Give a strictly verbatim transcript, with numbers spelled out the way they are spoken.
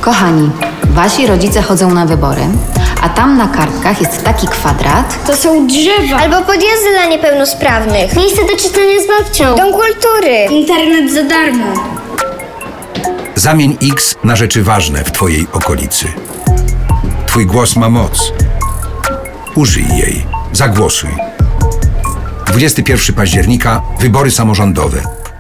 Kochani, wasi rodzice chodzą na wybory, a tam na kartkach jest taki kwadrat. To są drzewa. Albo podjazdy dla niepełnosprawnych. Miejsce do czytania z babcią. Dom kultury. Internet za darmo. Zamień X na rzeczy ważne w twojej okolicy. Twój głos ma moc. Użyj jej. Zagłosuj. dwudziestego pierwszego października wybory samorządowe.